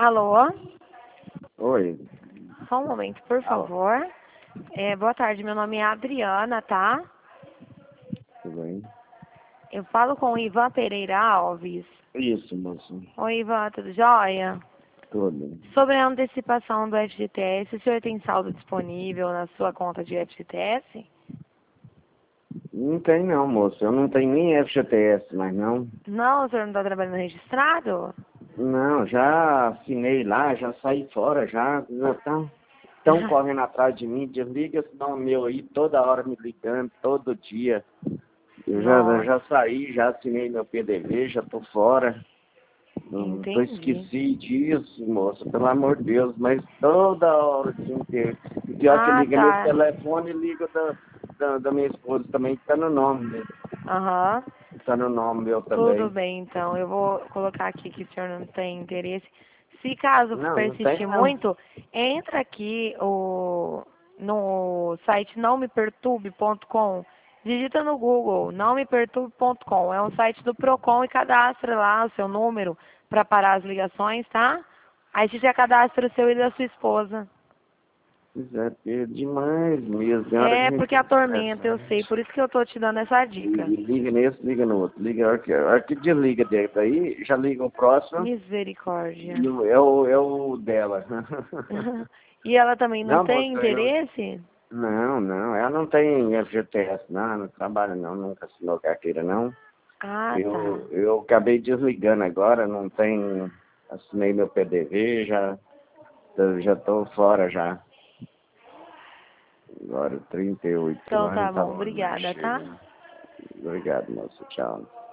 Alô? Oi. Só um momento, por Alô. favor. Boa tarde, meu nome é Adriana, tá? Tudo bem? Eu falo com o Ivan Pereira Alves. Isso, moço. Oi, Ivan, tudo jóia? Tudo. Sobre a antecipação do FGTS, o senhor tem saldo disponível na sua conta de FGTS? Não tem não, moço. Eu não tenho nem FGTS, mas não. Não, o senhor não está trabalhando registrado? Não, já assinei lá, já saí fora, já estão correndo atrás de mim. Desliga esse nome meu aí, toda hora me ligando, todo dia. Eu Nossa, já saí, já assinei meu PDV, já tô fora. Não tô entendi. esqueci disso, moça, pelo amor de Deus, mas toda hora de inteiro. O pior que Ah, liga nesse tá. telefone, liga da minha esposa também, que tá no nome dele. Aham. Tá no nome meu Tudo também. bem, então. Eu vou colocar aqui que o senhor não tem interesse. Se caso Não, não tem persistir não. muito, entra aqui no site nãomeperturbe.com. Digita no Google, nãomeperturbe.com. É um site do Procon e cadastra lá o seu número para parar as ligações, tá? Aí você já cadastra o seu e da sua esposa. Pois é, porque é demais mesmo. Tem hora que a É gente porque fica atormenta, eu sei. estressado. Por isso que eu tô te dando essa dica. E liga nesse, liga no outro. Liga, a hora que desliga dele daí, já liga o próximo. Misericórdia. E é o dela. E ela também não Não, tem moça, interesse? não, ela não tem FGTS, não trabalha não, nunca assinou carteira não. Ah, tá. Eu acabei desligando agora, não tem, assinei meu PDV, já tô fora já. Agora 38 Então tá anos, tá bom, bom, né? obrigada, tá? Chega. Obrigado, moço, tchau.